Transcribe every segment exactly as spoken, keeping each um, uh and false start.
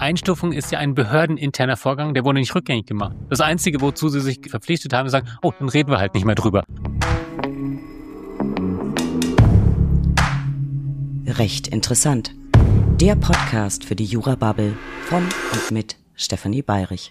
Einstufung ist ja ein behördeninterner Vorgang, der wurde nicht rückgängig gemacht. Das Einzige, wozu sie sich verpflichtet haben, ist sagen, oh, dann reden wir halt nicht mehr drüber. Recht interessant. Der Podcast für die Jura-Bubble von und mit Stefanie Bayrich.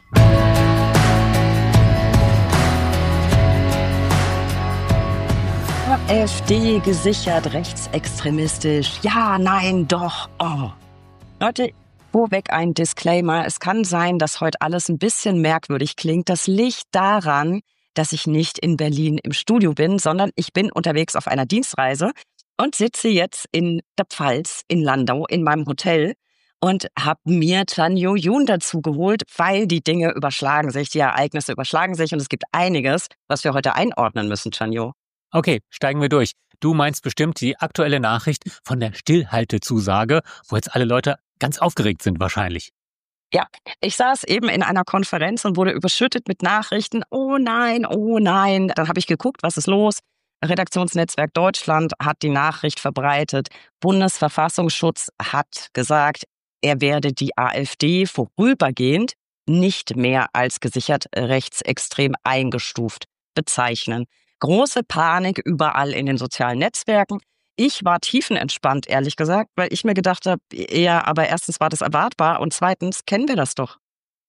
AfD gesichert, rechtsextremistisch. Ja, nein, doch. Oh. Leute, vorweg ein Disclaimer. Es kann sein, dass heute alles ein bisschen merkwürdig klingt. Das liegt daran, dass ich nicht in Berlin im Studio bin, sondern ich bin unterwegs auf einer Dienstreise und sitze jetzt in der Pfalz, in Landau, in meinem Hotel und habe mir Chanyu Yoon dazu geholt, weil die Dinge überschlagen sich, die Ereignisse überschlagen sich und es gibt einiges, was wir heute einordnen müssen, Chanyu. Okay, steigen wir durch. Du meinst bestimmt die aktuelle Nachricht von der Stillhaltezusage, wo jetzt alle Leute ganz aufgeregt sind wahrscheinlich. Ja, ich saß eben in einer Konferenz und wurde überschüttet mit Nachrichten. Oh nein, oh nein. Dann habe ich geguckt, was ist los? Redaktionsnetzwerk Deutschland hat die Nachricht verbreitet. Bundesverfassungsschutz hat gesagt, er werde die AfD vorübergehend nicht mehr als gesichert rechtsextrem eingestuft bezeichnen. Große Panik überall in den sozialen Netzwerken. Ich war tiefenentspannt, ehrlich gesagt, weil ich mir gedacht habe, ja, aber erstens war das erwartbar und zweitens kennen wir das doch.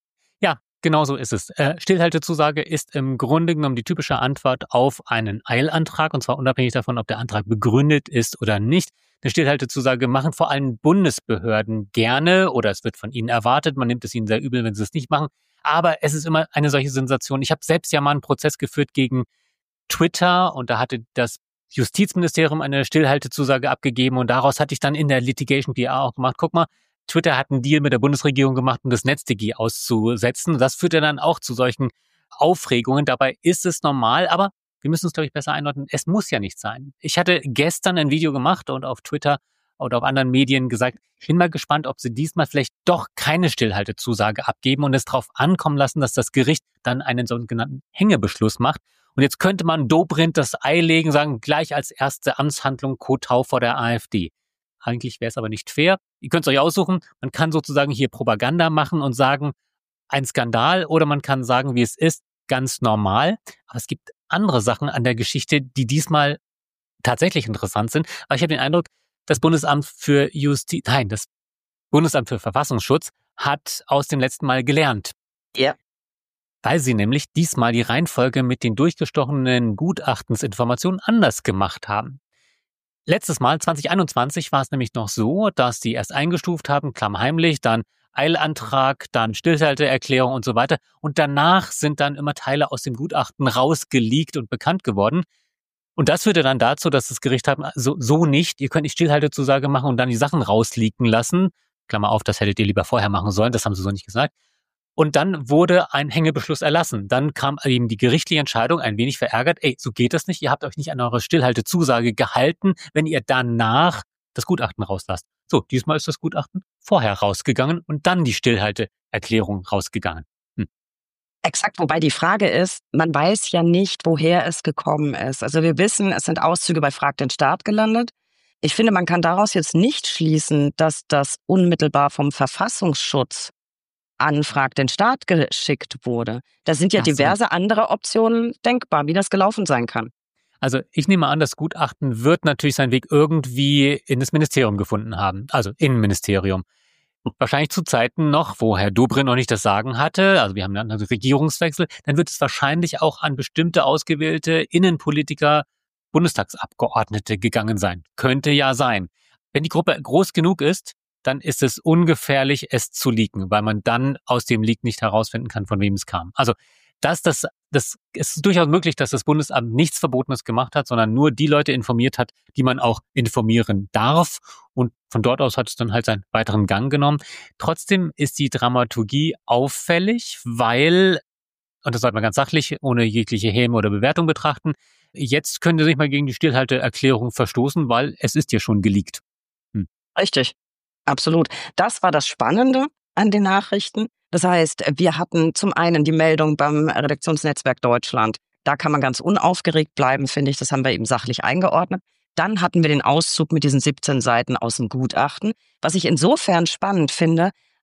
Ja, genau so ist es. Äh, Stillhaltezusage ist im Grunde genommen die typische Antwort auf einen Eilantrag und zwar unabhängig davon, ob der Antrag begründet ist oder nicht. Eine Stillhaltezusage machen vor allem Bundesbehörden gerne oder es wird von ihnen erwartet. Man nimmt es ihnen sehr übel, wenn sie es nicht machen. Aber es ist immer eine solche Sensation. Ich habe selbst ja mal einen Prozess geführt gegen Twitter und da hatte das Justizministerium eine Stillhaltezusage abgegeben und daraus hatte ich dann in der Litigation P R auch gemacht, guck mal, Twitter hat einen Deal mit der Bundesregierung gemacht, um das NetzDG auszusetzen. Das führte dann auch zu solchen Aufregungen. Dabei ist es normal, aber wir müssen es, glaube ich, besser einordnen. Es muss ja nicht sein. Ich hatte gestern ein Video gemacht und auf Twitter oder auf anderen Medien gesagt, ich bin mal gespannt, ob sie diesmal vielleicht doch keine Stillhaltezusage abgeben und es darauf ankommen lassen, dass das Gericht dann einen sogenannten Hängebeschluss macht. Und jetzt könnte man Dobrindt das Ei legen, sagen, gleich als erste Amtshandlung Kotau vor der AfD. Eigentlich wäre es aber nicht fair. Ihr könnt es euch aussuchen. Man kann sozusagen hier Propaganda machen und sagen, ein Skandal, oder man kann sagen, wie es ist, ganz normal. Aber es gibt andere Sachen an der Geschichte, die diesmal tatsächlich interessant sind. Aber ich habe den Eindruck, das Bundesamt für Justiz, nein, das Bundesamt für Verfassungsschutz hat aus dem letzten Mal gelernt. Ja. Weil sie nämlich diesmal die Reihenfolge mit den durchgestochenen Gutachtensinformationen anders gemacht haben. Letztes Mal, zwanzig einundzwanzig, war es nämlich noch so, dass die erst eingestuft haben, klammheimlich, dann Eilantrag, dann Stillhalteerklärung und so weiter. Und danach sind dann immer Teile aus dem Gutachten rausgeleakt und bekannt geworden. Und das führte dann dazu, dass das Gericht hat, so, so nicht, ihr könnt nicht Stillhaltezusage machen und dann die Sachen rausleaken lassen. Klammer auf, das hättet ihr lieber vorher machen sollen, das haben sie so nicht gesagt. Und dann wurde ein Hängebeschluss erlassen. Dann kam eben die gerichtliche Entscheidung, ein wenig verärgert, ey, so geht das nicht, ihr habt euch nicht an eure Stillhaltezusage gehalten, wenn ihr danach das Gutachten rauslasst. So, diesmal ist das Gutachten vorher rausgegangen und dann die Stillhalteerklärung rausgegangen. Hm. Exakt, wobei die Frage ist, man weiß ja nicht, woher es gekommen ist. Also wir wissen, es sind Auszüge bei Frag den Staat gelandet. Ich finde, man kann daraus jetzt nicht schließen, dass das unmittelbar vom Verfassungsschutz an Frag den Staat geschickt wurde. Da sind ja Ach so. diverse andere Optionen denkbar, wie das gelaufen sein kann. Also ich nehme an, das Gutachten wird natürlich seinen Weg irgendwie in das Ministerium gefunden haben, also Innenministerium. Wahrscheinlich zu Zeiten noch, wo Herr Dobrindt noch nicht das Sagen hatte, also wir haben dann einen Regierungswechsel, dann wird es wahrscheinlich auch an bestimmte ausgewählte Innenpolitiker, Bundestagsabgeordnete gegangen sein. Könnte ja sein. Wenn die Gruppe groß genug ist, dann ist es ungefährlich, es zu leaken, weil man dann aus dem Leak nicht herausfinden kann, von wem es kam. Also dass das, das es ist durchaus möglich, dass das Bundesamt nichts Verbotenes gemacht hat, sondern nur die Leute informiert hat, die man auch informieren darf. Und von dort aus hat es dann halt seinen weiteren Gang genommen. Trotzdem ist die Dramaturgie auffällig, weil, und das sollte man ganz sachlich, ohne jegliche Häme oder Bewertung betrachten, jetzt könnte sich mal gegen die Stillhalteerklärung verstoßen, weil es ist ja schon geleakt. Hm. Richtig. Absolut. Das war das Spannende an den Nachrichten. Das heißt, wir hatten zum einen die Meldung beim Redaktionsnetzwerk Deutschland. Da kann man ganz unaufgeregt bleiben, finde ich. Das haben wir eben sachlich eingeordnet. Dann hatten wir den Auszug mit diesen siebzehn Seiten aus dem Gutachten. Was ich insofern spannend finde,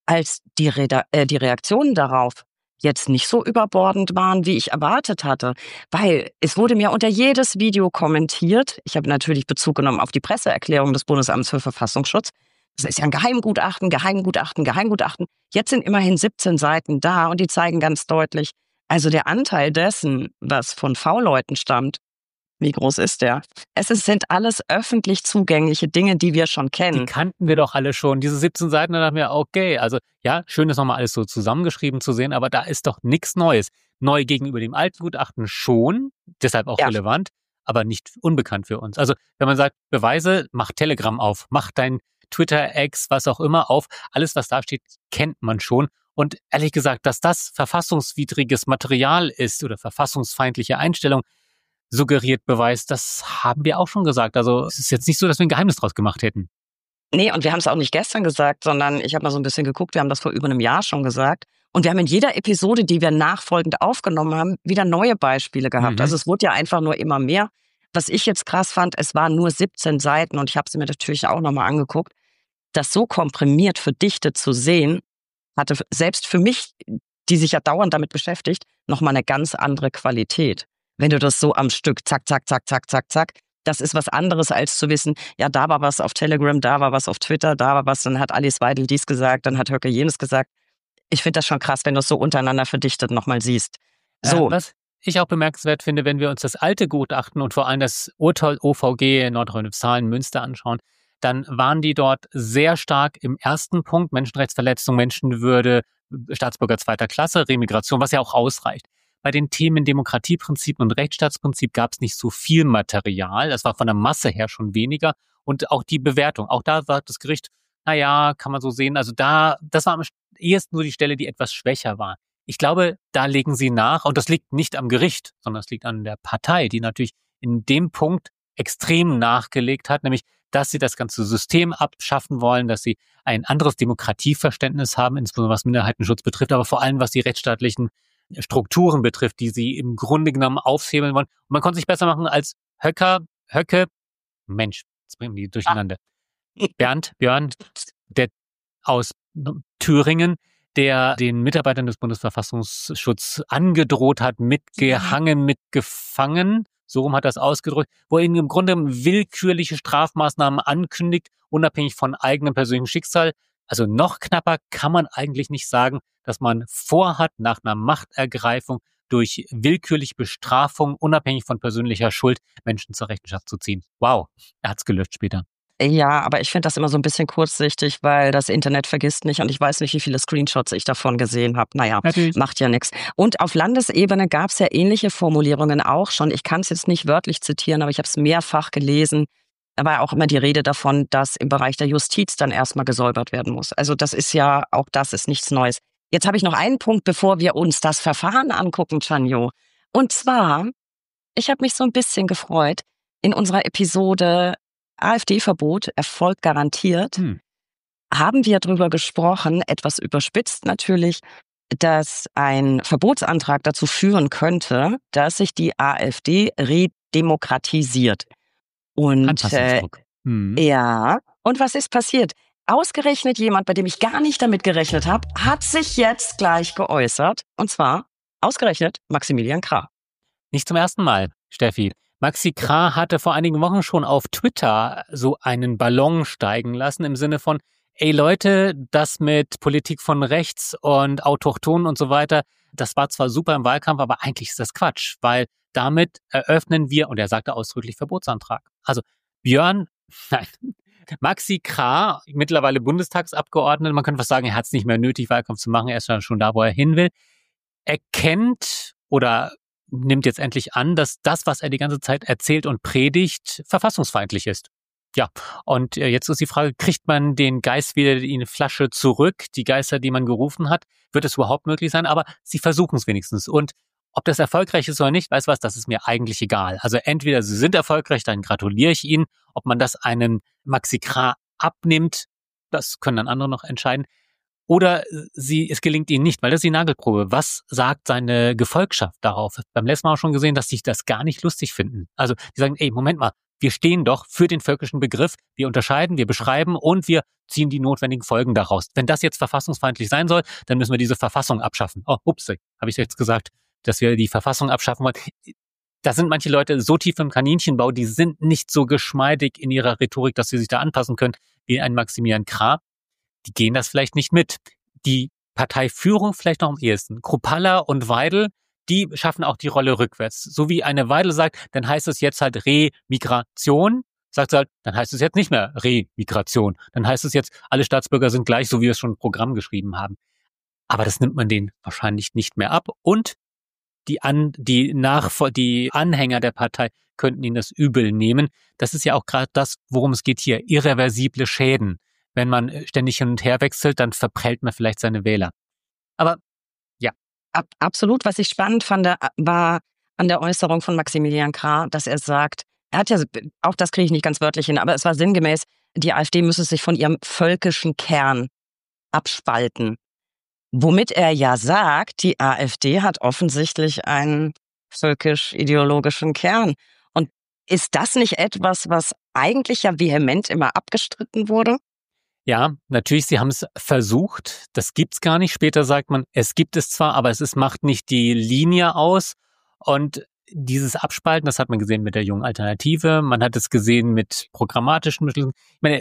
als die, Reda- äh, die Reaktionen darauf jetzt nicht so überbordend waren, wie ich erwartet hatte. Weil es wurde mir unter jedes Video kommentiert. Ich habe natürlich Bezug genommen auf die Presseerklärung des Bundesamts für Verfassungsschutz. Das ist ja ein Geheimgutachten, Geheimgutachten, Geheimgutachten. Jetzt sind immerhin siebzehn Seiten da und die zeigen ganz deutlich, also der Anteil dessen, was von V-Leuten stammt, wie groß ist der? Es ist, sind alles öffentlich zugängliche Dinge, die wir schon Die kennen. kannten wir doch alle schon. Diese siebzehn Seiten, da dachten wir, okay, also ja, schön ist nochmal alles so zusammengeschrieben zu sehen, aber da ist doch nichts Neues. Neu gegenüber dem alten Gutachten schon, deshalb auch Ja. relevant, aber nicht unbekannt für uns. Also wenn man sagt, Beweise, mach Telegram auf, mach dein Twitter-Ex, was auch immer auf, alles, was da steht, kennt man schon. Und ehrlich gesagt, dass das verfassungswidriges Material ist oder verfassungsfeindliche Einstellung, suggeriert beweist, das haben wir auch schon gesagt. Also es ist jetzt nicht so, dass wir ein Geheimnis draus gemacht hätten. Nee, und wir haben es auch nicht gestern gesagt, sondern ich habe mal so ein bisschen geguckt, wir haben das vor über einem Jahr schon gesagt. Und wir haben in jeder Episode, die wir nachfolgend aufgenommen haben, wieder neue Beispiele gehabt. Mhm. Also es wurde ja einfach nur immer mehr. Was ich jetzt krass fand, es waren nur siebzehn Seiten und ich habe sie mir natürlich auch nochmal angeguckt. Das so komprimiert verdichtet zu sehen, hatte selbst für mich, die sich ja dauernd damit beschäftigt, nochmal eine ganz andere Qualität. Wenn du das so am Stück, zack, zack, zack, zack, zack, zack, das ist was anderes, als zu wissen, ja, da war was auf Telegram, da war was auf Twitter, da war was, dann hat Alice Weidel dies gesagt, dann hat Höcke jenes gesagt. Ich finde das schon krass, wenn du es so untereinander verdichtet nochmal siehst. So. Äh, was ich auch bemerkenswert finde, wenn wir uns das alte Gutachten und vor allem das Urteil O V G Nordrhein-Westfalen Münster anschauen, dann waren die dort sehr stark im ersten Punkt, Menschenrechtsverletzung, Menschenwürde, Staatsbürger zweiter Klasse, Remigration, was ja auch ausreicht. Bei den Themen Demokratieprinzip und Rechtsstaatsprinzip gab es nicht so viel Material. Das war von der Masse her schon weniger. Und auch die Bewertung. Auch da sagt das Gericht, naja, kann man so sehen. Also da, das war am ehesten nur die Stelle, die etwas schwächer war. Ich glaube, da legen sie nach. Und das liegt nicht am Gericht, sondern es liegt an der Partei, die natürlich in dem Punkt extrem nachgelegt hat, nämlich, dass sie das ganze System abschaffen wollen, dass sie ein anderes Demokratieverständnis haben, insbesondere was Minderheitenschutz betrifft, aber vor allem was die rechtsstaatlichen Strukturen betrifft, die sie im Grunde genommen aufhebeln wollen. Und man konnte sich besser machen als Höcker, Höcke, Mensch, jetzt bringen die durcheinander. Ah. Bernd, Björn, der aus Thüringen, der den Mitarbeitern des Bundesverfassungsschutzes angedroht hat, mitgehangen, mitgefangen, so rum hat er es ausgedrückt, wo er ihnen im Grunde willkürliche Strafmaßnahmen ankündigt, unabhängig von eigenem persönlichen Schicksal. Also noch knapper kann man eigentlich nicht sagen, dass man vorhat, nach einer Machtergreifung durch willkürliche Bestrafung, unabhängig von persönlicher Schuld, Menschen zur Rechenschaft zu ziehen. Wow, er hat's gelöscht später. Ja, aber ich finde das immer so ein bisschen kurzsichtig, weil das Internet vergisst nicht und ich weiß nicht, wie viele Screenshots ich davon gesehen habe. Naja, Natürlich. Macht ja nichts. Und auf Landesebene gab es ja ähnliche Formulierungen auch schon. Ich kann es jetzt nicht wörtlich zitieren, aber ich habe es mehrfach gelesen. Da war auch immer die Rede davon, dass im Bereich der Justiz dann erstmal gesäubert werden muss. Also das ist ja, auch das ist nichts Neues. Jetzt habe ich noch einen Punkt, bevor wir uns das Verfahren angucken, Chanjo. Und zwar, ich habe mich so ein bisschen gefreut, in unserer Episode AfD-Verbot, Erfolg garantiert, hm. haben wir darüber gesprochen, etwas überspitzt natürlich, dass ein Verbotsantrag dazu führen könnte, dass sich die AfD redemokratisiert. Und äh, hm. ja, und was ist passiert? Ausgerechnet jemand, bei dem ich gar nicht damit gerechnet habe, hat sich jetzt gleich geäußert. Und zwar ausgerechnet Maximilian Krah. Nicht zum ersten Mal, Steffi. Maxi Krah hatte vor einigen Wochen schon auf Twitter so einen Ballon steigen lassen im Sinne von, ey Leute, das mit Politik von rechts und Autochtonen und so weiter, das war zwar super im Wahlkampf, aber eigentlich ist das Quatsch, weil damit eröffnen wir, und er sagte ausdrücklich Verbotsantrag. Also Björn, nein, Maxi Krah, mittlerweile Bundestagsabgeordneter, man könnte fast sagen, er hat es nicht mehr nötig, Wahlkampf zu machen, er ist schon da, wo er hin will, erkennt oder nimmt jetzt endlich an, dass das, was er die ganze Zeit erzählt und predigt, verfassungsfeindlich ist. Ja, und jetzt ist die Frage, kriegt man den Geist wieder in die Flasche zurück, die Geister, die man gerufen hat? Wird es überhaupt möglich sein? Aber sie versuchen es wenigstens. Und ob das erfolgreich ist oder nicht, weißt du was, das ist mir eigentlich egal. Also entweder sie sind erfolgreich, dann gratuliere ich ihnen. Ob man das einem Maxi Krah abnimmt, das können dann andere noch entscheiden. Oder sie, es gelingt ihnen nicht, weil das ist die Nagelprobe. Was sagt seine Gefolgschaft darauf? Beim letzten Mal auch schon gesehen, dass sie das gar nicht lustig finden. Also die sagen, ey, Moment mal, wir stehen doch für den völkischen Begriff, wir unterscheiden, wir beschreiben und wir ziehen die notwendigen Folgen daraus. Wenn das jetzt verfassungsfeindlich sein soll, dann müssen wir diese Verfassung abschaffen. Oh, ups, habe ich jetzt gesagt, dass wir die Verfassung abschaffen wollen. Da sind manche Leute so tief im Kaninchenbau, die sind nicht so geschmeidig in ihrer Rhetorik, dass sie sich da anpassen können, wie ein Maximilian Krah. Die gehen das vielleicht nicht mit. Die Parteiführung vielleicht noch am ehesten. Kruppalla und Weidel, die schaffen auch die Rolle rückwärts. So wie eine Weidel sagt, dann heißt es jetzt halt Remigration. Sagt sie halt, dann heißt es jetzt nicht mehr Remigration. Dann heißt es jetzt, alle Staatsbürger sind gleich, so wie wir es schon im Programm geschrieben haben. Aber das nimmt man denen wahrscheinlich nicht mehr ab. Und die, An, die, Nachvol- die Anhänger der Partei könnten ihnen das übel nehmen. Das ist ja auch gerade das, worum es geht hier. Irreversible Schäden. Wenn man ständig hin und her wechselt, dann verprellt man vielleicht seine Wähler. Aber ja. Ab, absolut. Was ich spannend fand, war an der Äußerung von Maximilian Krah, dass er sagt, er hat ja, auch das kriege ich nicht ganz wörtlich hin, aber es war sinngemäß, die AfD müsse sich von ihrem völkischen Kern abspalten. Womit er ja sagt, die AfD hat offensichtlich einen völkisch-ideologischen Kern. Und ist das nicht etwas, was eigentlich ja vehement immer abgestritten wurde? Ja, natürlich, sie haben es versucht. Das gibt's gar nicht. Später sagt man, es gibt es zwar, aber es ist, macht nicht die Linie aus. Und dieses Abspalten, das hat man gesehen mit der Jungen Alternative. Man hat es gesehen mit programmatischen Beschlüssen. Ich meine,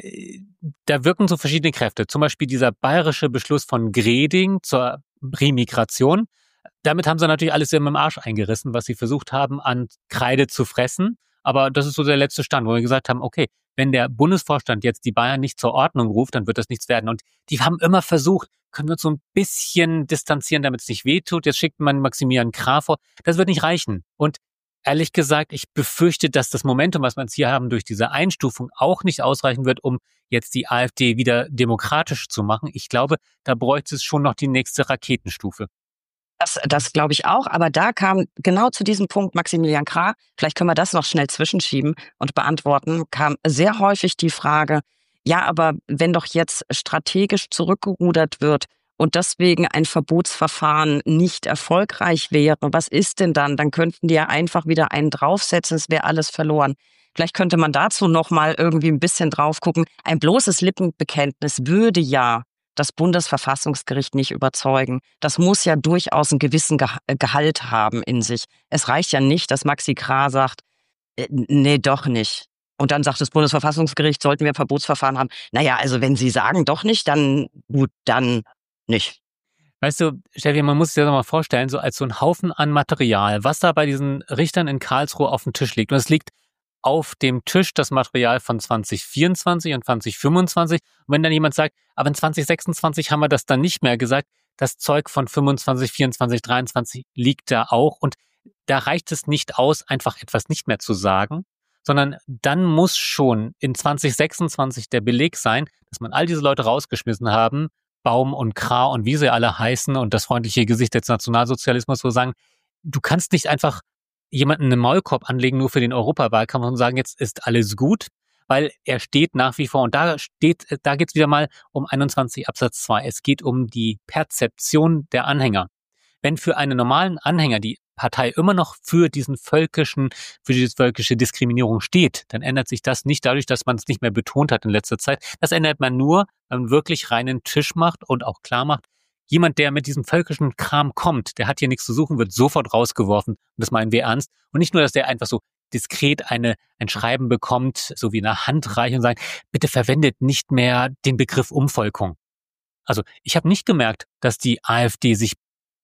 da wirken so verschiedene Kräfte. Zum Beispiel dieser bayerische Beschluss von Greding zur Remigration. Damit haben sie natürlich alles im Arsch eingerissen, was sie versucht haben, an Kreide zu fressen. Aber das ist so der letzte Stand, wo wir gesagt haben, okay, wenn der Bundesvorstand jetzt die Bayern nicht zur Ordnung ruft, dann wird das nichts werden. Und die haben immer versucht, können wir uns so ein bisschen distanzieren, damit es nicht wehtut. Jetzt schickt man Maximilian Krah vor. Das wird nicht reichen. Und ehrlich gesagt, ich befürchte, dass das Momentum, was wir jetzt hier haben, durch diese Einstufung auch nicht ausreichen wird, um jetzt die AfD wieder demokratisch zu machen. Ich glaube, da bräuchte es schon noch die nächste Raketenstufe. Das, das glaube ich auch, aber da kam genau zu diesem Punkt Maximilian Krah, vielleicht können wir das noch schnell zwischenschieben und beantworten, kam sehr häufig die Frage, ja, aber wenn doch jetzt strategisch zurückgerudert wird und deswegen ein Verbotsverfahren nicht erfolgreich wäre, was ist denn dann? Dann könnten die ja einfach wieder einen draufsetzen, es wäre alles verloren. Vielleicht könnte man dazu noch mal irgendwie ein bisschen drauf gucken. Ein bloßes Lippenbekenntnis würde ja das Bundesverfassungsgericht nicht überzeugen. Das muss ja durchaus einen gewissen Gehalt haben in sich. Es reicht ja nicht, dass Maxi Krah sagt, äh, nee, doch nicht. Und dann sagt das Bundesverfassungsgericht, sollten wir ein Verbotsverfahren haben. Naja, also wenn Sie sagen doch nicht, dann gut, dann nicht. Weißt du, Steffi, man muss sich das mal vorstellen, so als so ein Haufen an Material, was da bei diesen Richtern in Karlsruhe auf dem Tisch liegt. Und es liegt auf dem Tisch das Material von zwanzig vierundzwanzig und zwanzig fünfundzwanzig. Und wenn dann jemand sagt, aber in zwanzig sechsundzwanzig haben wir das dann nicht mehr gesagt, das Zeug von fünfundzwanzig, vierundzwanzig, dreiundzwanzig liegt da auch. Und da reicht es nicht aus, einfach etwas nicht mehr zu sagen, sondern dann muss schon in zwanzig sechsundzwanzig der Beleg sein, dass man all diese Leute rausgeschmissen haben, Baum und Krah und wie sie alle heißen und das freundliche Gesicht des Nationalsozialismus, wo sagen, du kannst nicht einfach jemanden einen Maulkorb anlegen, nur für den Europawahlkampf und sagen, jetzt ist alles gut, weil er steht nach wie vor, und da steht, da geht's wieder mal um einundzwanzig Absatz zwei. Es geht um die Perzeption der Anhänger. Wenn für einen normalen Anhänger die Partei immer noch für diesen völkischen, für diese völkische Diskriminierung steht, dann ändert sich das nicht dadurch, dass man es nicht mehr betont hat in letzter Zeit. Das ändert man nur, wenn man wirklich reinen Tisch macht und auch klar macht, jemand, der mit diesem völkischen Kram kommt, der hat hier nichts zu suchen, wird sofort rausgeworfen. Und das meinen wir ernst. Und nicht nur, dass der einfach so diskret eine, ein Schreiben bekommt, so wie eine Handreichung und sagt, bitte verwendet nicht mehr den Begriff Umvolkung. Also ich habe nicht gemerkt, dass die AfD sich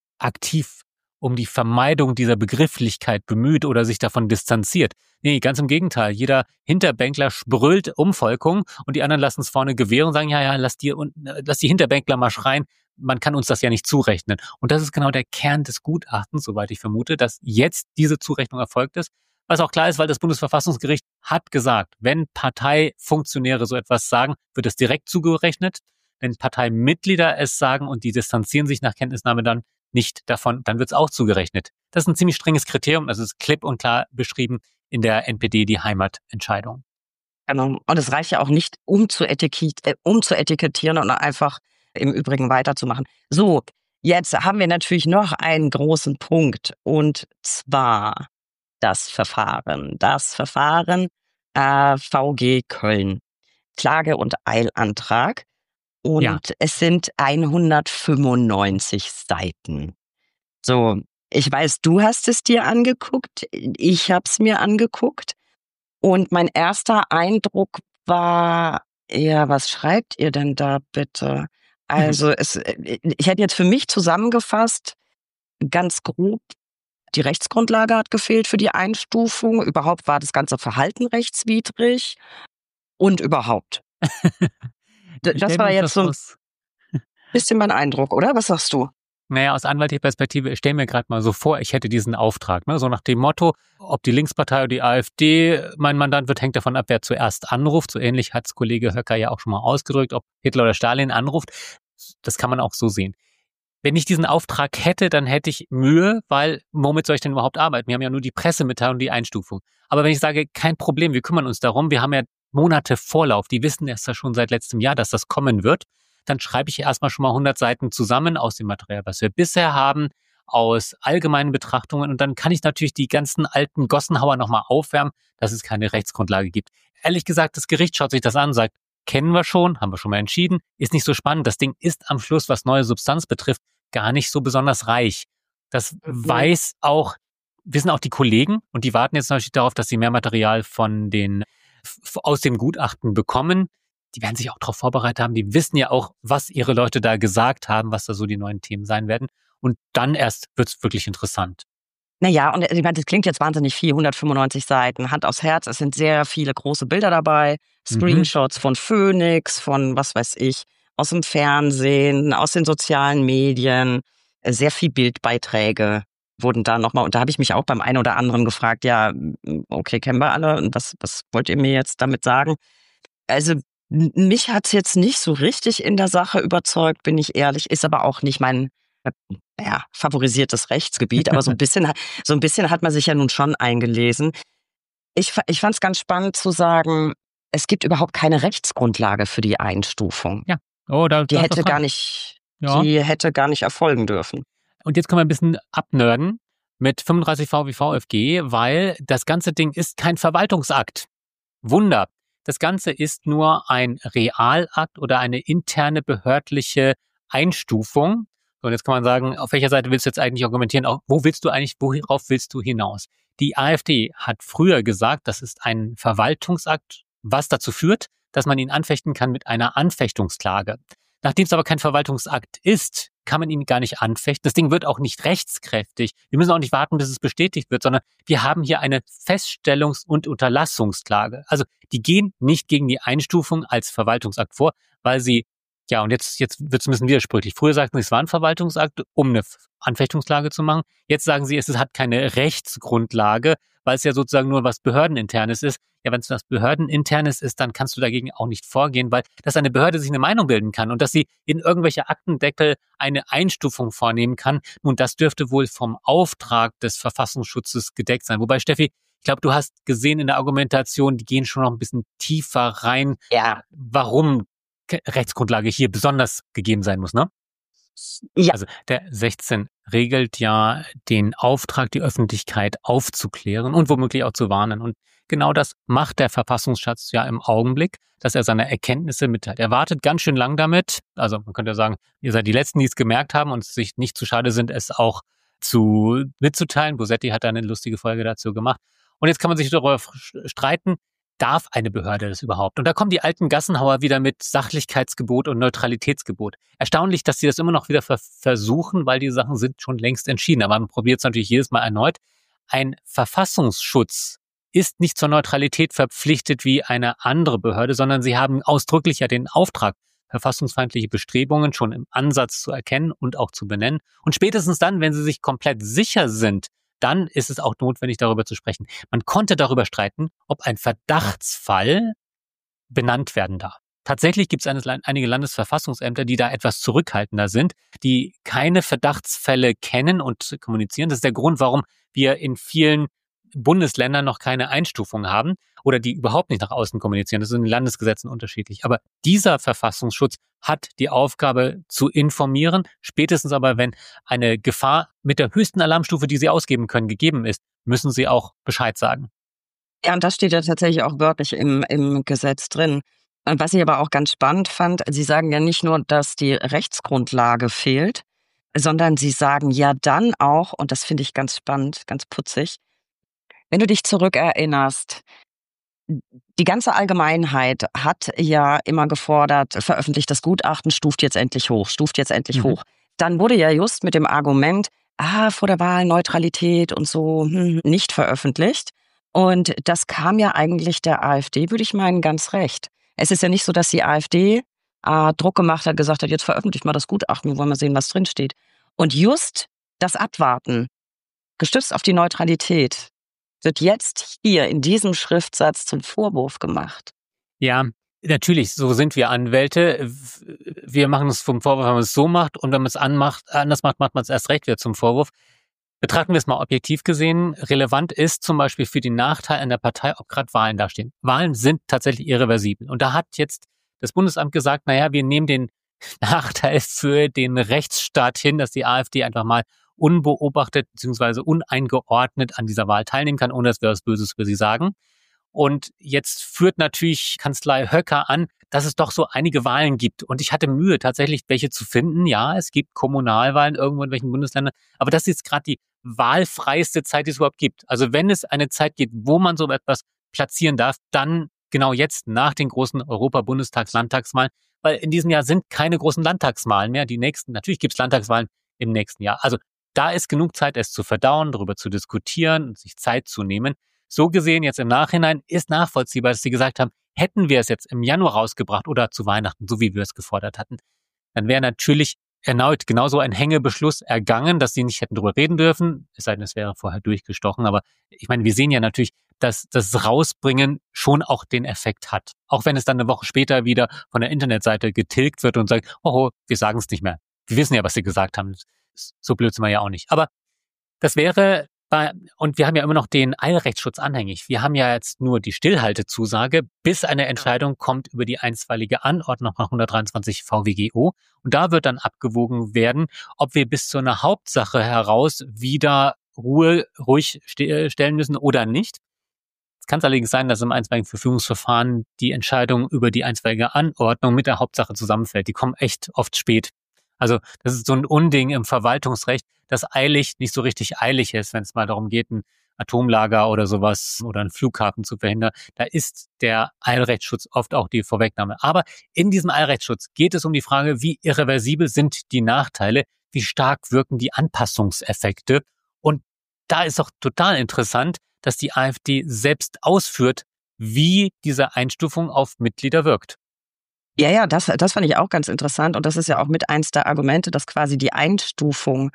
aktiv um die Vermeidung dieser Begrifflichkeit bemüht oder sich davon distanziert. Nee, ganz im Gegenteil. Jeder Hinterbänkler sprölt Umvolkung und die anderen lassen es vorne gewähren und sagen, ja, ja, lass die, lass die Hinterbänkler mal schreien. Man kann uns das ja nicht zurechnen. Und das ist genau der Kern des Gutachtens, soweit ich vermute, dass jetzt diese Zurechnung erfolgt ist. Was auch klar ist, weil das Bundesverfassungsgericht hat gesagt, wenn Parteifunktionäre so etwas sagen, wird es direkt zugerechnet. Wenn Parteimitglieder es sagen und die distanzieren sich nach Kenntnisnahme dann nicht davon, dann wird es auch zugerechnet. Das ist ein ziemlich strenges Kriterium. Das ist klipp und klar beschrieben in der N P D, die Heimatentscheidung. Genau. Und es reicht ja auch nicht, um zu, etikett, äh, um zu etikettieren und einfach im Übrigen weiterzumachen. So, jetzt haben wir natürlich noch einen großen Punkt, und zwar das Verfahren. Das Verfahren äh, V G Köln. Klage- und Eilantrag. Und Ja. es sind hundertfünfundneunzig Seiten. So, ich weiß, du hast es dir angeguckt. Ich habe es mir angeguckt. Und mein erster Eindruck war, ja, was schreibt ihr denn da bitte? Also es, ich hätte jetzt für mich zusammengefasst, ganz grob, die Rechtsgrundlage hat gefehlt für die Einstufung. Überhaupt war das ganze Verhalten rechtswidrig und überhaupt. D- Ich Das stelle mir war jetzt jetzt das so ein aus, bisschen mein Eindruck, oder? Was sagst du? naja, aus anwaltlicher Perspektive, ich stelle mir gerade mal so vor, ich hätte diesen Auftrag, ne? So nach dem Motto, ob die Linkspartei oder die AfD mein Mandant wird, hängt davon ab, wer zuerst anruft. So ähnlich hat's Kollege Höcker ja auch schon mal ausgedrückt, ob Hitler oder Stalin anruft. Das kann man auch so sehen. Wenn ich diesen Auftrag hätte, dann hätte ich Mühe, weil womit soll ich denn überhaupt arbeiten? Wir haben ja nur die Pressemitteilung, die Einstufung. Aber wenn ich sage, kein Problem, wir kümmern uns darum, wir haben ja Monate Vorlauf, die wissen erst ja schon seit letztem Jahr, dass das kommen wird, dann schreibe ich erstmal schon mal hundert Seiten zusammen aus dem Material, was wir bisher haben, aus allgemeinen Betrachtungen und dann kann ich natürlich die ganzen alten Gossenhauer nochmal aufwärmen, dass es keine Rechtsgrundlage gibt. Ehrlich gesagt, das Gericht schaut sich das an und sagt, kennen wir schon, haben wir schon mal entschieden, ist nicht so spannend. Das Ding ist am Schluss, was neue Substanz betrifft, gar nicht so besonders reich. Das Mhm. weiß auch, wissen auch die Kollegen und die warten jetzt natürlich darauf, dass sie mehr Material von den f- aus dem Gutachten bekommen. Die werden sich auch darauf vorbereitet haben. Die wissen ja auch, was ihre Leute da gesagt haben, was da so die neuen Themen sein werden. Und dann erst wird's wirklich interessant. Naja, und ich meine, das klingt jetzt wahnsinnig viel, hundertfünfundneunzig Seiten, Hand aufs Herz. Es sind sehr viele große Bilder dabei, Mhm. Screenshots von Phoenix, von was weiß ich, aus dem Fernsehen, aus den sozialen Medien, äh, sehr viel Bildbeiträge wurden da nochmal, und da habe ich mich auch beim einen oder anderen gefragt, ja, m, okay, kennen wir alle, und was, was wollt ihr mir jetzt damit sagen? Also m- mich hat's jetzt nicht so richtig in der Sache überzeugt, bin ich ehrlich, ist aber auch nicht mein, äh, ja, favorisiertes Rechtsgebiet, aber so ein bisschen, ha- so ein bisschen hat man sich ja nun schon eingelesen. Ich, fa- ich fand es ganz spannend zu sagen, es gibt überhaupt keine Rechtsgrundlage für die Einstufung. Ja. Oh, da Die darfst du hätte gar fragen. nicht, Ja. die hätte gar nicht erfolgen dürfen. Und jetzt können wir ein bisschen abnörden mit fünfunddreißig V wie VfG, weil das ganze Ding ist kein Verwaltungsakt. Wunder. Das Ganze ist nur ein Realakt oder eine interne behördliche Einstufung. Und jetzt kann man sagen, auf welcher Seite willst du jetzt eigentlich argumentieren? Auch, wo willst du eigentlich, worauf willst du hinaus? Die AfD hat früher gesagt, das ist ein Verwaltungsakt, was dazu führt, dass man ihn anfechten kann mit einer Anfechtungsklage. Nachdem es aber kein Verwaltungsakt ist, kann man ihn gar nicht anfechten. Das Ding wird auch nicht rechtskräftig. Wir müssen auch nicht warten, bis es bestätigt wird, sondern wir haben hier eine Feststellungs- und Unterlassungsklage. Also die gehen nicht gegen die Einstufung als Verwaltungsakt vor, weil sie, ja, und jetzt, jetzt wird es ein bisschen widersprüchlich. Früher sagten sie, es war ein Verwaltungsakt, um eine Anfechtungsklage zu machen. Jetzt sagen sie, es hat keine Rechtsgrundlage, weil es ja sozusagen nur was Behördeninternes ist. Ja, wenn es was Behördeninternes ist, dann kannst du dagegen auch nicht vorgehen, weil dass eine Behörde sich eine Meinung bilden kann und dass sie in irgendwelche Aktendeckel eine Einstufung vornehmen kann. Nun, das dürfte wohl vom Auftrag des Verfassungsschutzes gedeckt sein. Wobei, Steffi, ich glaube, du hast gesehen in der Argumentation, die gehen schon noch ein bisschen tiefer rein, Ja, warum Ke- Rechtsgrundlage hier besonders gegeben sein muss, ne? ja, Also der sechzehn regelt ja den Auftrag, die Öffentlichkeit aufzuklären und womöglich auch zu warnen. Und genau das macht der Verfassungsschutz ja im Augenblick, dass er seine Erkenntnisse mitteilt. Er wartet ganz schön lang damit. Also man könnte sagen, ihr seid die Letzten, die es gemerkt haben und sich nicht zu schade sind, es auch zu mitzuteilen. Bosetti hat da eine lustige Folge dazu gemacht. Und jetzt kann man sich darüber streiten, darf eine Behörde das überhaupt? Und da kommen die alten Gassenhauer wieder mit Sachlichkeitsgebot und Neutralitätsgebot. Erstaunlich, dass sie das immer noch wieder ver- versuchen, weil die Sachen sind schon längst entschieden. Aber man probiert es natürlich jedes Mal erneut. Ein Verfassungsschutz ist nicht zur Neutralität verpflichtet wie eine andere Behörde, sondern sie haben ausdrücklich ja den Auftrag, verfassungsfeindliche Bestrebungen schon im Ansatz zu erkennen und auch zu benennen. Und spätestens dann, wenn sie sich komplett sicher sind, dann ist es auch notwendig, darüber zu sprechen. Man konnte darüber streiten, ob ein Verdachtsfall benannt werden darf. Tatsächlich gibt es einige Landesverfassungsämter, die da etwas zurückhaltender sind, die keine Verdachtsfälle kennen und kommunizieren. Das ist der Grund, warum wir in vielen Bundesländern noch keine Einstufung haben oder die überhaupt nicht nach außen kommunizieren. Das ist in den Landesgesetzen unterschiedlich. Aber dieser Verfassungsschutz hat die Aufgabe zu informieren, spätestens aber, wenn eine Gefahr mit der höchsten Alarmstufe, die sie ausgeben können, gegeben ist, müssen sie auch Bescheid sagen. Ja, und das steht ja tatsächlich auch wörtlich im im Gesetz drin. Und was ich aber auch ganz spannend fand, Sie sagen ja nicht nur, dass die Rechtsgrundlage fehlt, sondern Sie sagen ja dann auch, und das finde ich ganz spannend, ganz putzig, wenn du dich zurückerinnerst, die ganze Allgemeinheit hat ja immer gefordert, veröffentlicht das Gutachten, stuft jetzt endlich hoch, stuft jetzt endlich Mhm. hoch. Dann wurde ja just mit dem Argument, ah, vor der Wahl Neutralität und so, hm, nicht veröffentlicht. Und das kam ja eigentlich der AfD, würde ich meinen, ganz recht. Es ist ja nicht so, dass die AfD äh, Druck gemacht hat, gesagt hat, jetzt veröffentlicht mal das Gutachten, wir wollen mal sehen, was drin steht. Und just das Abwarten, gestützt auf die Neutralität, wird jetzt hier in diesem Schriftsatz zum Vorwurf gemacht. Ja, natürlich, so sind wir Anwälte. W- Wir machen es vom Vorwurf, wenn man es so macht, und wenn man es anmacht, anders macht, macht man es erst recht wieder zum Vorwurf. Betrachten wir es mal objektiv gesehen. Relevant ist zum Beispiel für den Nachteil einer Partei, ob gerade Wahlen dastehen. Wahlen sind tatsächlich irreversibel. Und da hat jetzt das Bundesamt gesagt, naja, wir nehmen den Nachteil für den Rechtsstaat hin, dass die AfD einfach mal unbeobachtet bzw. uneingeordnet an dieser Wahl teilnehmen kann, ohne dass wir was Böses über sie sagen. Und jetzt führt natürlich Kanzlei Höcker an, dass es doch so einige Wahlen gibt. Und ich hatte Mühe, tatsächlich welche zu finden. Ja, es gibt Kommunalwahlen irgendwo in welchen Bundesländern. Aber das ist jetzt gerade die wahlfreiste Zeit, die es überhaupt gibt. Also wenn es eine Zeit gibt, wo man so etwas platzieren darf, dann genau jetzt nach den großen Europa-Bundestags-, Landtagswahlen. Weil in diesem Jahr sind keine großen Landtagswahlen mehr. Die nächsten, natürlich gibt es Landtagswahlen im nächsten Jahr. Also da ist genug Zeit, es zu verdauen, darüber zu diskutieren und sich Zeit zu nehmen. So gesehen, jetzt im Nachhinein ist nachvollziehbar, dass sie gesagt haben, hätten wir es jetzt im Januar rausgebracht oder zu Weihnachten, so wie wir es gefordert hatten, dann wäre natürlich erneut genauso ein Hängebeschluss ergangen, dass sie nicht hätten drüber reden dürfen, es sei denn, es wäre vorher durchgestochen. Aber ich meine, wir sehen ja natürlich, dass das Rausbringen schon auch den Effekt hat. Auch wenn es dann eine Woche später wieder von der Internetseite getilgt wird und sagt, oh, wir sagen es nicht mehr. Wir wissen ja, was sie gesagt haben. So blöd sind wir ja auch nicht. Aber das wäre bei, und wir haben ja immer noch den Eilrechtsschutz anhängig. Wir haben ja jetzt nur die Stillhaltezusage, bis eine Entscheidung kommt über die einstweilige Anordnung nach hundertdreiundzwanzig V W G O. Und da wird dann abgewogen werden, ob wir bis zu einer Hauptsache heraus wieder Ruhe ruhig ste- stellen müssen oder nicht. Es kann allerdings sein, dass im einstweiligen Verfügungsverfahren die Entscheidung über die einstweilige Anordnung mit der Hauptsache zusammenfällt. Die kommen echt oft spät. Also das ist so ein Unding im Verwaltungsrecht, dass eilig nicht so richtig eilig ist, wenn es mal darum geht, ein Atomlager oder sowas oder einen Flughafen zu verhindern. Da ist der Eilrechtsschutz oft auch die Vorwegnahme. Aber in diesem Eilrechtsschutz geht es um die Frage, wie irreversibel sind die Nachteile, wie stark wirken die Anpassungseffekte. Und da ist auch total interessant, dass die AfD selbst ausführt, wie diese Einstufung auf Mitglieder wirkt. Ja, ja, das das fand ich auch ganz interessant und das ist ja auch mit eins der Argumente, dass quasi die Einstufung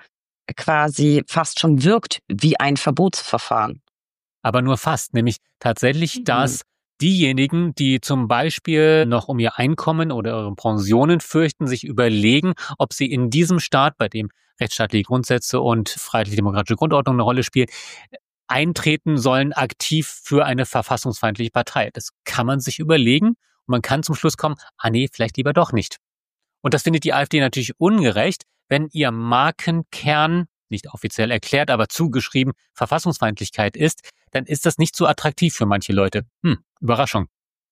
quasi fast schon wirkt wie ein Verbotsverfahren. Aber nur fast, nämlich tatsächlich, Mhm. dass diejenigen, die zum Beispiel noch um ihr Einkommen oder ihre Pensionen fürchten, sich überlegen, ob sie in diesem Staat, bei dem rechtsstaatliche Grundsätze und freiheitlich-demokratische Grundordnung eine Rolle spielen, eintreten sollen aktiv für eine verfassungsfeindliche Partei. Das kann man sich überlegen und man kann zum Schluss kommen, ah nee, vielleicht lieber doch nicht. Und das findet die AfD natürlich ungerecht, wenn ihr Markenkern, nicht offiziell erklärt, aber zugeschrieben, Verfassungsfeindlichkeit ist, dann ist das nicht so attraktiv für manche Leute. Hm, Überraschung.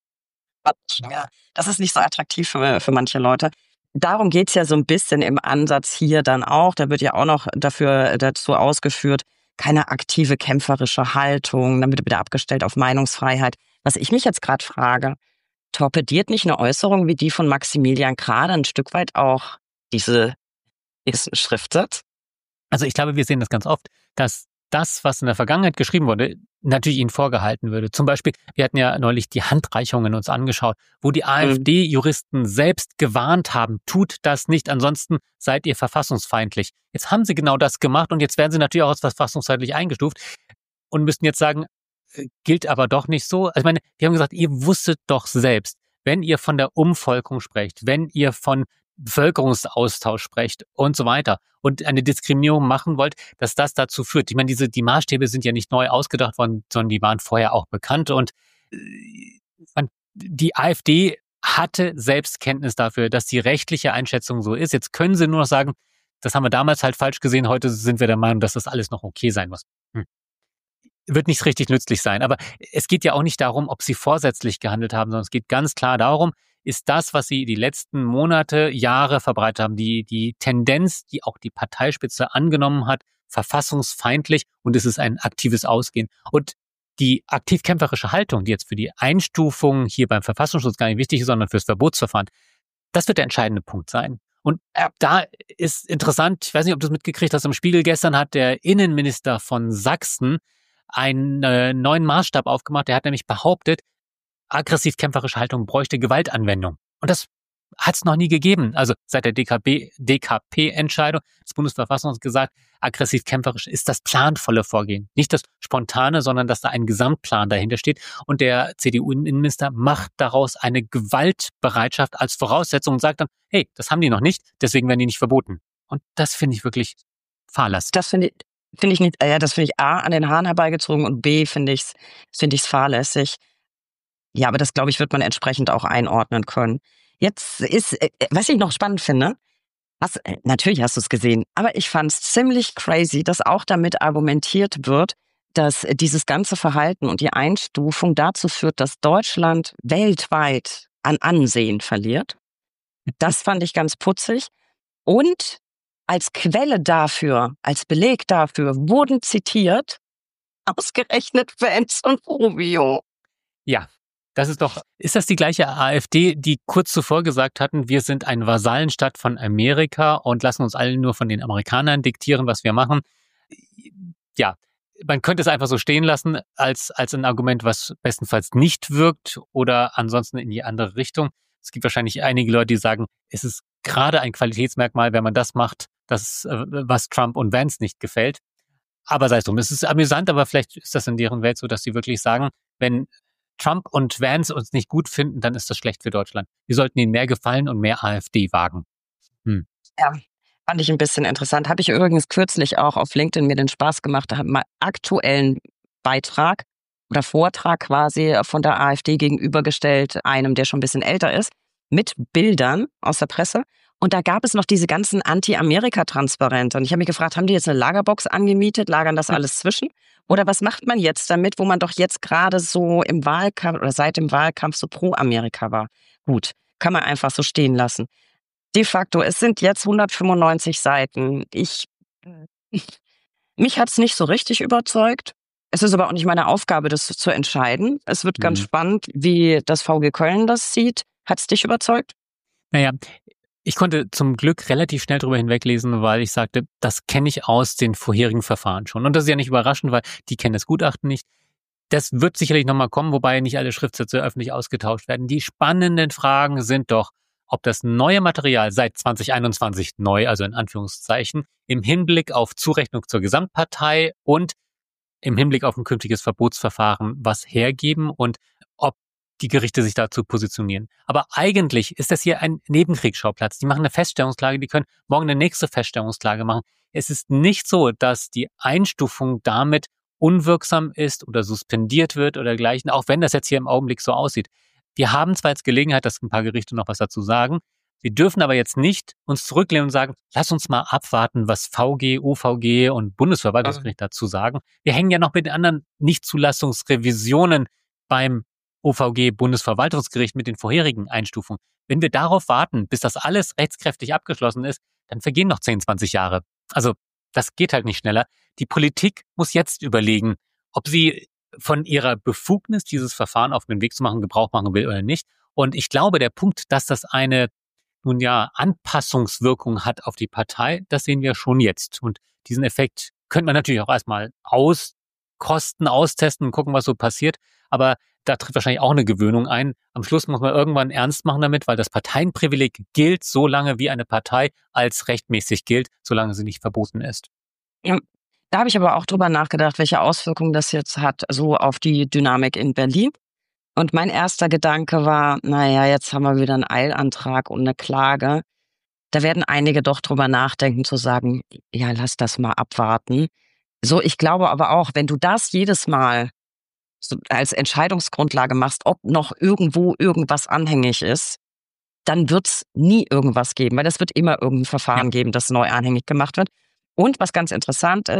Ja, das ist nicht so attraktiv für, für manche Leute. Darum geht's ja so ein bisschen im Ansatz hier dann auch. Da wird ja auch noch dafür dazu ausgeführt, keine aktive kämpferische Haltung, dann wird wieder abgestellt auf Meinungsfreiheit. Was ich mich jetzt gerade frage, torpediert nicht eine Äußerung wie die von Maximilian Krade ein Stück weit auch diese, diesen Schriftsatz? Also ich glaube, wir sehen das ganz oft, dass das, was in der Vergangenheit geschrieben wurde, natürlich ihnen vorgehalten würde. Zum Beispiel, wir hatten ja neulich die Handreichungen uns angeschaut, wo die AfD-Juristen selbst gewarnt haben, tut das nicht, ansonsten seid ihr verfassungsfeindlich. Jetzt haben sie genau das gemacht und jetzt werden sie natürlich auch als verfassungsfeindlich eingestuft und müssten jetzt sagen, äh, gilt aber doch nicht so. Also ich meine, wir haben gesagt, ihr wusstet doch selbst, wenn ihr von der Umvolkung sprecht, wenn ihr von Bevölkerungsaustausch sprecht und so weiter und eine Diskriminierung machen wollt, dass das dazu führt. Ich meine, diese, die Maßstäbe sind ja nicht neu ausgedacht worden, sondern die waren vorher auch bekannt und äh, man, die AfD hatte selbst Kenntnis dafür, dass die rechtliche Einschätzung so ist. Jetzt können sie nur noch sagen, das haben wir damals halt falsch gesehen, heute sind wir der Meinung, dass das alles noch okay sein muss. Hm. wird nicht richtig nützlich sein. Aber es geht ja auch nicht darum, ob sie vorsätzlich gehandelt haben, sondern es geht ganz klar darum, ist das, was sie die letzten Monate, Jahre verbreitet haben, die, die Tendenz, die auch die Parteispitze angenommen hat, verfassungsfeindlich, und es ist ein aktives Ausgehen. Und die aktiv-kämpferische Haltung, die jetzt für die Einstufung hier beim Verfassungsschutz gar nicht wichtig ist, sondern fürs Verbotsverfahren, das wird der entscheidende Punkt sein. Und äh, da ist interessant, ich weiß nicht, ob du es mitgekriegt hast, im Spiegel gestern hat der Innenminister von Sachsen einen äh, neuen Maßstab aufgemacht. Der hat nämlich behauptet, aggressiv-kämpferische Haltung bräuchte Gewaltanwendung. Und das hat es noch nie gegeben. Also seit der D K P-Entscheidung des Bundesverfassungsgerichts gesagt, aggressiv-kämpferisch ist das planvolle Vorgehen. Nicht das spontane, sondern dass da ein Gesamtplan dahinter steht. Und der C D U-Innenminister macht daraus eine Gewaltbereitschaft als Voraussetzung und sagt dann, hey, das haben die noch nicht, deswegen werden die nicht verboten. Und das finde ich wirklich fahrlässig. Das finde ich, finde ich nicht, ja, das finde ich A, an den Haaren herbeigezogen, und B, finde ich es finde ich's fahrlässig. Ja, aber das, glaube ich, wird man entsprechend auch einordnen können. Jetzt ist, äh, was ich noch spannend finde, hast, äh, natürlich hast du es gesehen, aber ich fand es ziemlich crazy, dass auch damit argumentiert wird, dass äh, dieses ganze Verhalten und die Einstufung dazu führt, dass Deutschland weltweit an Ansehen verliert. Das fand ich ganz putzig. Und als Quelle dafür, als Beleg dafür, wurden zitiert ausgerechnet Vance und Rubio. Ja. Das ist doch, ist das die gleiche AfD, die kurz zuvor gesagt hatten, wir sind ein Vasallenstaat von Amerika und lassen uns alle nur von den Amerikanern diktieren, was wir machen? Ja, man könnte es einfach so stehen lassen als, als ein Argument, was bestenfalls nicht wirkt oder ansonsten in die andere Richtung. Es gibt wahrscheinlich einige Leute, die sagen, es ist gerade ein Qualitätsmerkmal, wenn man das macht, das, was Trump und Vance nicht gefällt. Aber sei es drum, es ist amüsant, aber vielleicht ist das in deren Welt so, dass sie wirklich sagen, wenn Trump und Vance uns nicht gut finden, dann ist das schlecht für Deutschland. Wir sollten ihnen mehr gefallen und mehr AfD wagen. Hm. Ja, fand ich ein bisschen interessant. Habe ich übrigens kürzlich auch auf LinkedIn mir den Spaß gemacht, da habe mal aktuellen Beitrag oder Vortrag quasi von der AfD gegenübergestellt, einem, der schon ein bisschen älter ist, mit Bildern aus der Presse. Und da gab es noch diese ganzen Anti-Amerika-Transparente. Und ich habe mich gefragt, haben die jetzt eine Lagerbox angemietet, lagern das alles zwischen? Oder was macht man jetzt damit, wo man doch jetzt gerade so im Wahlkampf oder seit dem Wahlkampf so pro Amerika war? Gut, kann man einfach so stehen lassen. De facto, es sind jetzt hundertfünfundneunzig Seiten. Ich, mich hat's nicht so richtig überzeugt. Es ist aber auch nicht meine Aufgabe, das zu entscheiden. Es wird mhm. ganz spannend, wie das V G Köln das sieht. Hat's dich überzeugt? Naja, ich konnte zum Glück relativ schnell drüber hinweglesen, weil ich sagte, das kenne ich aus den vorherigen Verfahren schon. Und das ist ja nicht überraschend, weil die kennen das Gutachten nicht. Das wird sicherlich nochmal kommen, wobei nicht alle Schriftsätze öffentlich ausgetauscht werden. Die spannenden Fragen sind doch, ob das neue Material seit zwanzig einundzwanzig neu, also in Anführungszeichen, im Hinblick auf Zurechnung zur Gesamtpartei und im Hinblick auf ein künftiges Verbotsverfahren was hergeben und ob die Gerichte sich dazu positionieren. Aber eigentlich ist das hier ein Nebenkriegsschauplatz. Die machen eine Feststellungsklage, die können morgen eine nächste Feststellungsklage machen. Es ist nicht so, dass die Einstufung damit unwirksam ist oder suspendiert wird oder dergleichen, auch wenn das jetzt hier im Augenblick so aussieht. Wir haben zwar jetzt Gelegenheit, dass ein paar Gerichte noch was dazu sagen. Wir dürfen aber jetzt nicht uns zurücklehnen und sagen, lass uns mal abwarten, was V G, O V G und Bundesverwaltungsgericht dazu sagen. Wir hängen ja noch mit den anderen Nichtzulassungsrevisionen beim O V G, Bundesverwaltungsgericht mit den vorherigen Einstufungen. Wenn wir darauf warten, bis das alles rechtskräftig abgeschlossen ist, dann vergehen noch zehn, zwanzig Jahre. Also das geht halt nicht schneller. Die Politik muss jetzt überlegen, ob sie von ihrer Befugnis, dieses Verfahren auf den Weg zu machen, Gebrauch machen will oder nicht. Und ich glaube, der Punkt, dass das eine, nun ja, Anpassungswirkung hat auf die Partei, das sehen wir schon jetzt. Und diesen Effekt könnte man natürlich auch erstmal auskosten, austesten und gucken, was so passiert. Aber da tritt wahrscheinlich auch eine Gewöhnung ein. Am Schluss muss man irgendwann ernst machen damit, weil das Parteienprivileg gilt so lange, wie eine Partei als rechtmäßig gilt, solange sie nicht verboten ist. Ja, da habe ich aber auch drüber nachgedacht, welche Auswirkungen das jetzt hat, so auf die Dynamik in Berlin. Und mein erster Gedanke war, naja, jetzt haben wir wieder einen Eilantrag und eine Klage. Da werden einige doch drüber nachdenken, zu sagen, ja, lass das mal abwarten. So, ich glaube aber auch, wenn du das jedes Mal so als Entscheidungsgrundlage machst, ob noch irgendwo irgendwas anhängig ist, dann wird's nie irgendwas geben, weil es wird immer irgendein Verfahren ja. geben, das neu anhängig gemacht wird. Und was ganz interessant ist,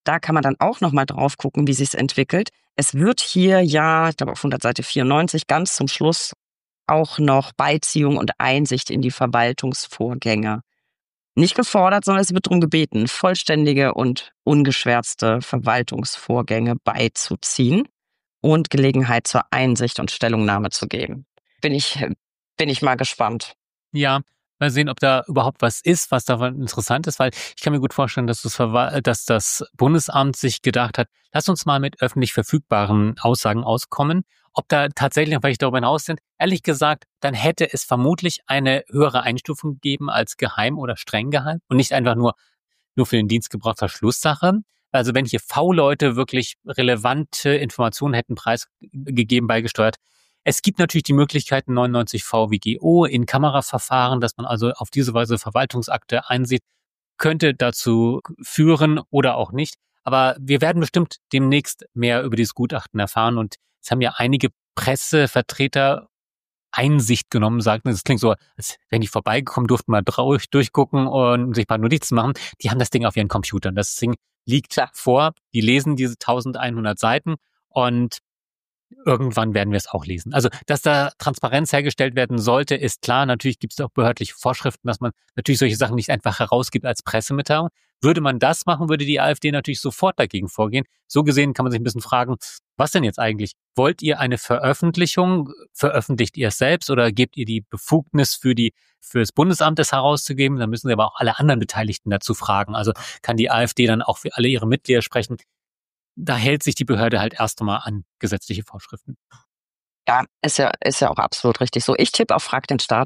Da kann man dann auch nochmal drauf gucken, wie sich's entwickelt. Es wird hier ja, ich glaube auf Seite vierundneunzig, ganz zum Schluss auch noch Beiziehung und Einsicht in die Verwaltungsvorgänge nicht gefordert, sondern es wird darum gebeten, vollständige und ungeschwärzte Verwaltungsvorgänge beizuziehen und Gelegenheit zur Einsicht und Stellungnahme zu geben. Bin ich, bin ich mal gespannt. Ja, mal sehen, ob da überhaupt was ist, was davon interessant ist, weil ich kann mir gut vorstellen, dass das, Verwa- dass das Bundesamt sich gedacht hat, lass uns mal mit öffentlich verfügbaren Aussagen auskommen. Ob da tatsächlich noch welche darüber hinaus sind, ehrlich gesagt, dann hätte es vermutlich eine höhere Einstufung gegeben als geheim oder streng geheim und nicht einfach nur, nur für den Dienstgebrauch Verschlusssache. Also wenn hier V-Leute wirklich relevante Informationen hätten preisgegeben, beigesteuert. Es gibt natürlich die Möglichkeiten neunundneunzig V W G O in Kameraverfahren, dass man also auf diese Weise Verwaltungsakte einsieht, könnte dazu führen oder auch nicht. Aber wir werden bestimmt demnächst mehr über dieses Gutachten erfahren und es haben ja einige Pressevertreter Einsicht genommen, sagten, das klingt so, als wenn die vorbeigekommen, durften mal durch, durchgucken und sich ein paar Notizen machen. Die haben das Ding auf ihren Computern. Das Ding liegt Ja. vor, die lesen diese eintausendeinhundert Seiten und irgendwann werden wir es auch lesen. Also, dass da Transparenz hergestellt werden sollte, ist klar. Natürlich gibt es auch behördliche Vorschriften, dass man natürlich solche Sachen nicht einfach herausgibt als Pressemitteilung. Würde man das machen, würde die AfD natürlich sofort dagegen vorgehen. So gesehen kann man sich ein bisschen fragen, was denn jetzt eigentlich? Wollt ihr eine Veröffentlichung? Veröffentlicht ihr es selbst oder gebt ihr die Befugnis für die für das Bundesamt es herauszugeben? Dann müssen sie aber auch alle anderen Beteiligten dazu fragen. Also kann die AfD dann auch für alle ihre Mitglieder sprechen? Da hält sich die Behörde halt erst einmal an gesetzliche Vorschriften. Ja, ist ja, ist ja auch absolut richtig so. Ich tippe auf Frag den Staat.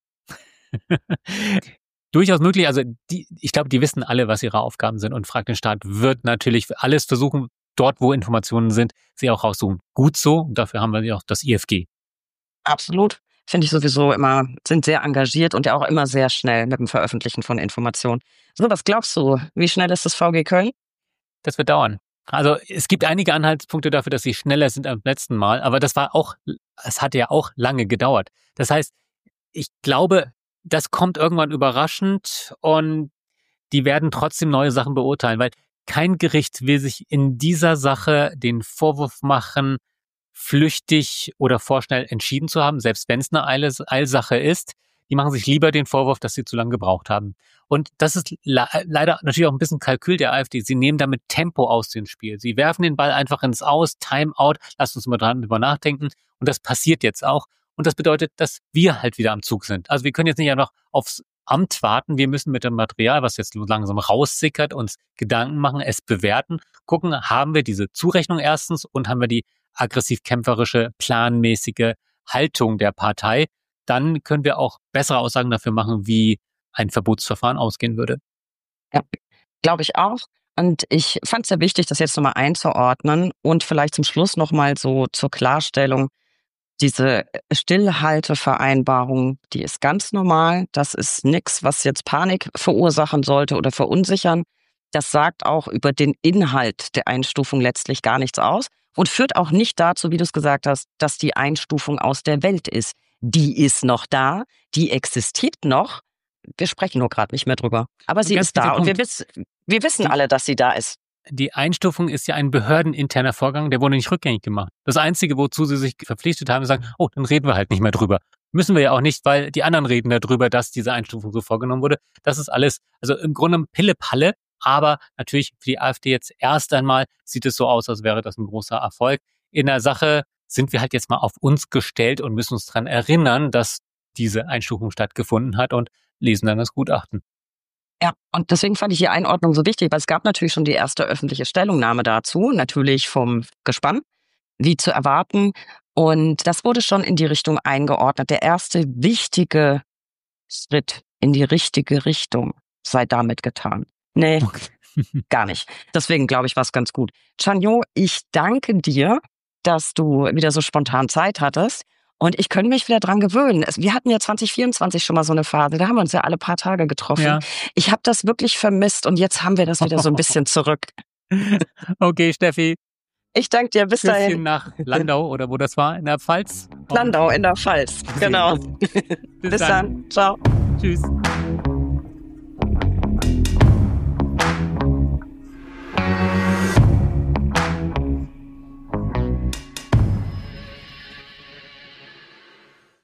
Durchaus möglich. Also die, ich glaube, die wissen alle, was ihre Aufgaben sind und Frag den Staat wird natürlich alles versuchen, dort, wo Informationen sind, sie auch raussuchen. Gut so. Und dafür haben wir ja auch das I F G. Absolut. Finde ich sowieso immer, sind sehr engagiert und ja auch immer sehr schnell mit dem Veröffentlichen von Informationen. So, was glaubst du? Wie schnell ist das V G Köln? Das wird dauern. Also es gibt einige Anhaltspunkte dafür, dass sie schneller sind am letzten Mal, aber das war auch, es hat ja auch lange gedauert. Das heißt, ich glaube, das kommt irgendwann überraschend und die werden trotzdem neue Sachen beurteilen, weil kein Gericht will sich in dieser Sache den Vorwurf machen, flüchtig oder vorschnell entschieden zu haben, selbst wenn es eine Eile, Eilsache ist. Die machen sich lieber den Vorwurf, dass sie zu lange gebraucht haben. Und das ist le- leider natürlich auch ein bisschen Kalkül der AfD. Sie nehmen damit Tempo aus dem Spiel. Sie werfen den Ball einfach ins Aus, Timeout, lasst uns mal dran drüber nachdenken. Und das passiert jetzt auch. Und das bedeutet, dass wir halt wieder am Zug sind. Also wir können jetzt nicht einfach aufs Amt warten. Wir müssen mit dem Material, was jetzt langsam raussickert, uns Gedanken machen, es bewerten, gucken, haben wir diese Zurechnung erstens und haben wir die aggressiv-kämpferische, planmäßige Haltung der Partei. Dann können wir auch bessere Aussagen dafür machen, wie ein Verbotsverfahren ausgehen würde. Ja, glaube ich auch. Und ich fand es sehr wichtig, das jetzt nochmal einzuordnen und vielleicht zum Schluss nochmal so zur Klarstellung. Diese Stillhaltevereinbarung, die ist ganz normal. Das ist nichts, was jetzt Panik verursachen sollte oder verunsichern. Das sagt auch über den Inhalt der Einstufung letztlich gar nichts aus und führt auch nicht dazu, wie du es gesagt hast, dass die Einstufung aus der Welt ist. Die ist noch da, die existiert noch. Wir sprechen nur gerade nicht mehr drüber. Aber sie ist da und wir, wiss, wir wissen die, alle, dass sie da ist. Die Einstufung ist ja ein behördeninterner Vorgang, der wurde nicht rückgängig gemacht. Das Einzige, wozu sie sich verpflichtet haben, ist sagen, oh, dann reden wir halt nicht mehr drüber. Müssen wir ja auch nicht, weil die anderen reden darüber, dass diese Einstufung so vorgenommen wurde. Das ist alles, also im Grunde Pille-Palle, aber natürlich für die AfD jetzt erst einmal sieht es so aus, als wäre das ein großer Erfolg. In der Sache sind wir halt jetzt mal auf uns gestellt und müssen uns daran erinnern, dass diese Einstufung stattgefunden hat und lesen dann das Gutachten. Ja, und deswegen fand ich die Einordnung so wichtig, weil es gab natürlich schon die erste öffentliche Stellungnahme dazu, natürlich vom Gespann, wie zu erwarten. Und das wurde schon in die Richtung eingeordnet. Der erste wichtige Schritt in die richtige Richtung sei damit getan. Nee, okay. Gar nicht. Deswegen glaube ich, war es ganz gut. Chanyo, ich danke dir, dass du wieder so spontan Zeit hattest. Und ich könnte mich wieder dran gewöhnen. Wir hatten ja zwanzig vierundzwanzig schon mal so eine Phase, da haben wir uns ja alle paar Tage getroffen. Ja. Ich habe das wirklich vermisst und jetzt haben wir das wieder so ein bisschen zurück. Okay, Steffi. Ich danke dir, bis Tschüsschen dahin. nach Landau oder wo das war, in der Pfalz. Landau in der Pfalz, genau. Bis, bis dann. dann. Ciao. Tschüss.